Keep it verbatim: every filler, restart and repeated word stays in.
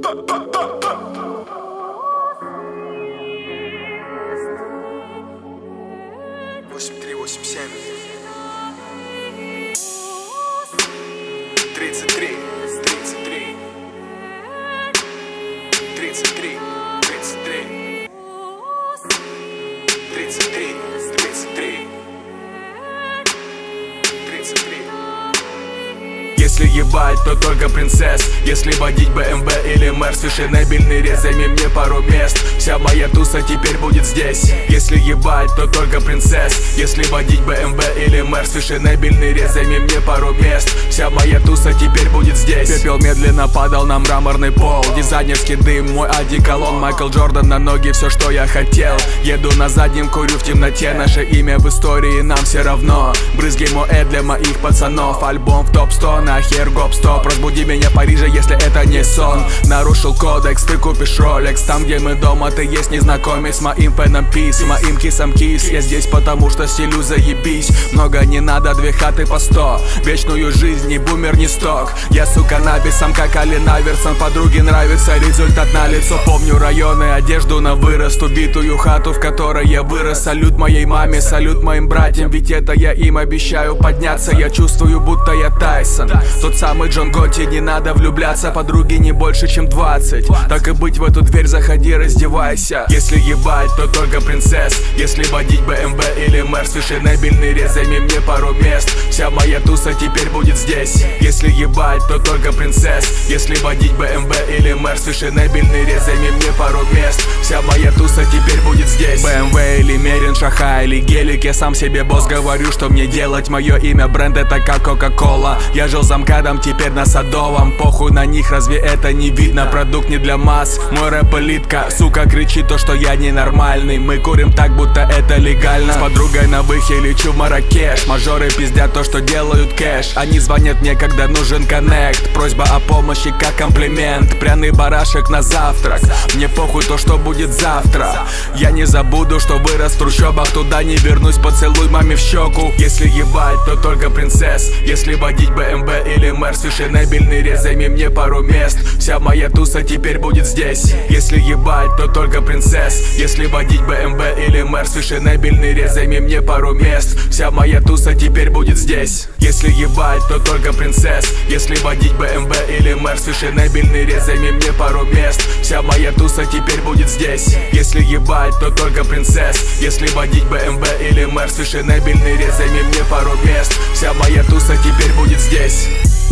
восемь три восемь семь тридцать три тридцать три тридцать три тридцать три тридцать три тридцать три тридцать три. Если ебать, то только принцесс. Если водить бэ эм вэ или Мерс, фешенебельный рез, займи мне пару мест. Вся моя туса теперь будет здесь. Если ебать, то только принцесс. Если водить бэ эм вэ или Мерс, фешенебельный рез, займи мне пару мест. Вся моя туса теперь будет здесь. Пепел медленно падал на мраморный пол. Дизайнерский дым, мой одеколон. Майкл Джордан на ноги, все, что я хотел. Еду на заднем, курю в темноте. Наше имя в истории нам все равно. Брызги Моэ для моих пацанов. Альбом в топ сто, нахер гоп-стоп. Разбуди меня в Париже, если это не сон. Нарушил кодекс, ты купишь ролекс. Там, где мы дома, ты есть незнакомец. С моим фэном пис, моим кисом кис. Я здесь потому, что стилю заебись. Много не надо, две хаты по сто. Вечную жизнь, ни бумер, ни сток. Я, сука, набисом, как Ален Айверсон. Подруге нравится, результат на лицо. Помню районы, одежду на вырост. Убитую хату, в которой я вырос. Салют моей маме, салют моим братьям. Ведь это я им обещаю подняться. Я чувствую, будто я Тайсон. Тот самый Джон Готти, не надо влюбляться. Подруги не больше, чем двадцать. Так и быть, в эту дверь заходи, раздевайся. Если ебать, то только принцесс. Если водить бэ эм вэ или Мерс, фешенебельный рез, займи мне пару мест. Вся моя туса теперь будет здесь. Если ебать, то только принцесс. Если водить бэ эм вэ или Мерс, фешенебельный рез, займи мне пару мест. Вся моя туса теперь будет здесь. бэ эм вэ или Мерин, Шаха или Гелик. Я сам себе босс, говорю, что мне делать. Мое имя бренд, это как Кока-Кола. Я жил за МКАДом, теперь на Садовом. Похуй на них, разве это не видно? Продукт не для масс, мой рэп элитка. Сука кричит то, что я ненормальный. Мы курим так, будто это легально. С подругой на выхе лечу в Марракеш. Мажоры пиздят то, что делают кэш. Они звонят мне, когда нужен коннект. Просьба о помощи как комплимент. Пряный барашек на завтрак. Мне похуй то, что будет завтра. Я не забуду, что вырос в трущобах. Туда не вернусь, поцелуй маме в щеку. Если ебать, то только принцесс. Если водить бэ эм вэ или Мерс, фешенебельный рез, займи мне пару мест. Вся моя туса теперь будет здесь. Если ебать, то только принцесс. Если водить бэ эм вэ или Мерс, фешенебельный рез, займи мне пару мест. Вся моя туса теперь будет здесь. Если ебать, то только принцесс. Если водить бэ эм вэ или Мерс, фешенебельный рез, займи мне пару мест. Вся моя туса теперь будет здесь. Если ебать, то только принцесс. Если водить бэ эм вэ или Мерс, фешенебельный рез, займи мне пару мест. Вся моя туса теперь будет здесь.